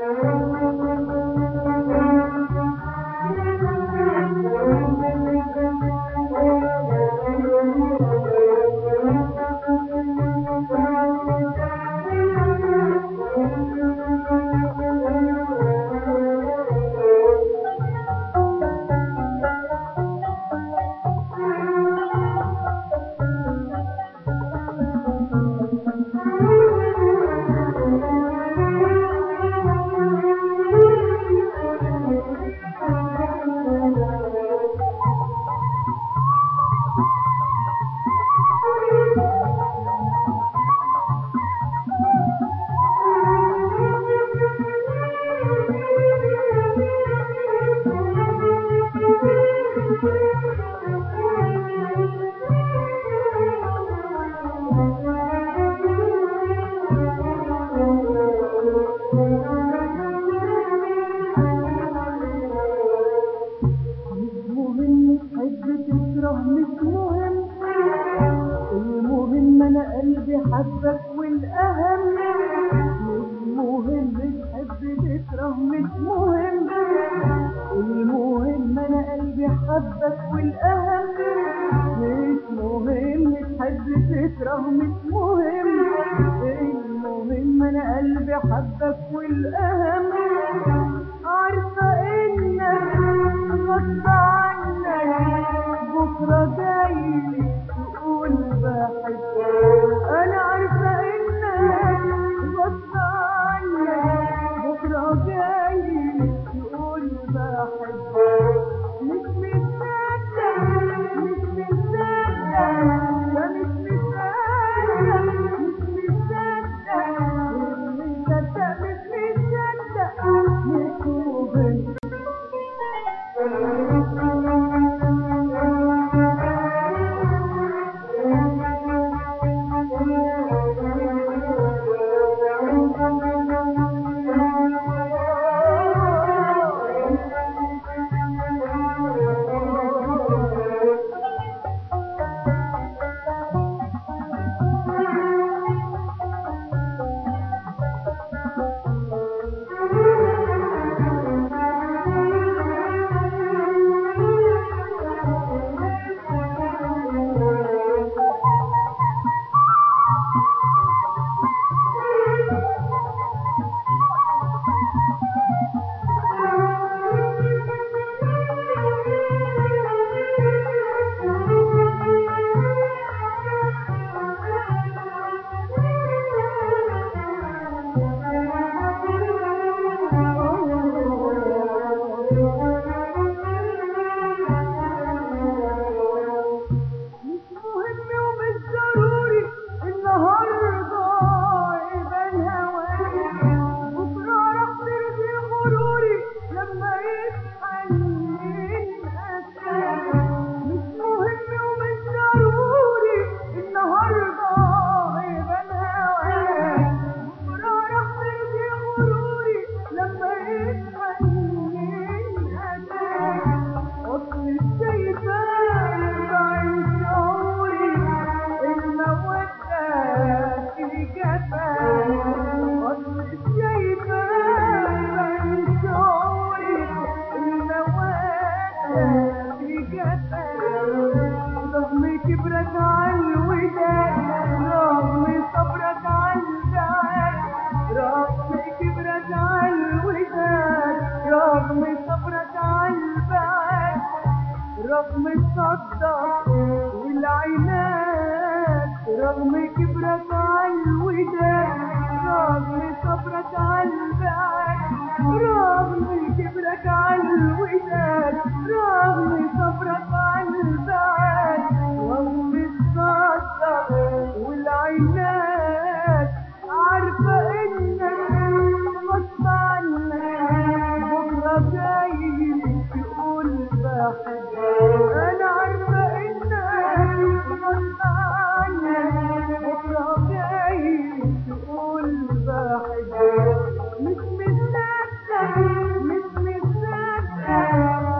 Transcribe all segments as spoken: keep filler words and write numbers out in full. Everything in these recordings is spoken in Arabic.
حبك والأهم مش مهم تحب تكره مش مهم المهم أنا قلبي حبك والأهم مش مهم تحب تكره مش مهم المهم أنا قلبي حبك والأهم عارفة إنك غصب عنك بكرة جاي تقول بحبك أنا عارفة إنك غصب عنك بكرة جاي تقول بحبك مش مصدق مش مصدق لا مش مصدق مش مصدق مش مصدق مش مصدق مش مهم رغم الصدق والعناد رغم كبرك عالوداد رغم صبرك عالبعد رغم كبرك عالوداد رغم صبرك عالبعد رغم الصدق والعناد عارفة انك غصب عنك بكرة جاي تقول بحبك أنا عارفة إنك غصب عنك بكرة جاي تقول بحبك مش مصدق مش مصدق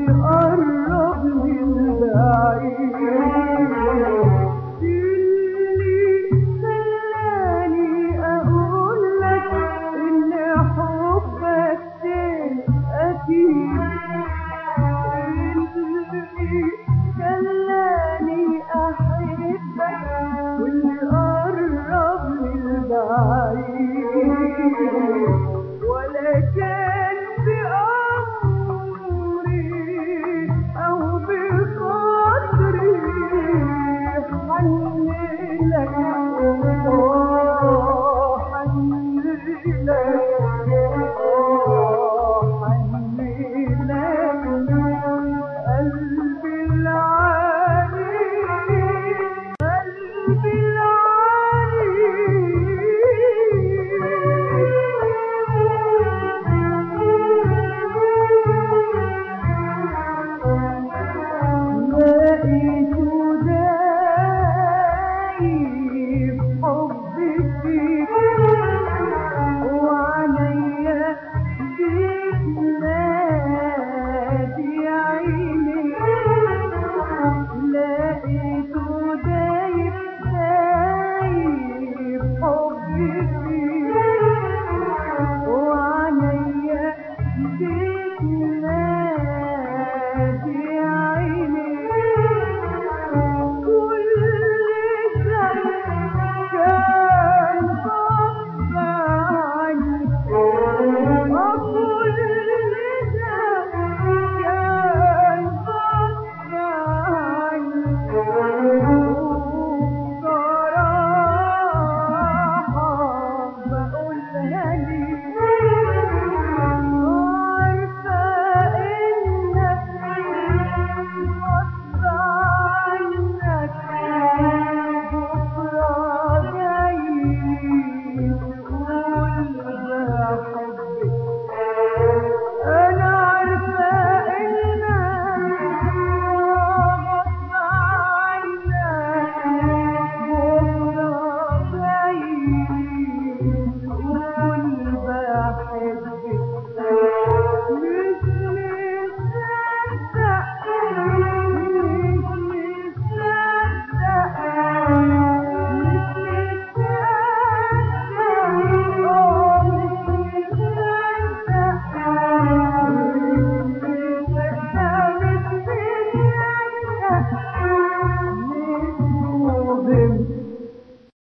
واللي قرب من بعيد، اللي خلاني اقول لك ان حبك تاني اكيد، اللي خلاني احبك واللي قرب من بعيد، ولا كان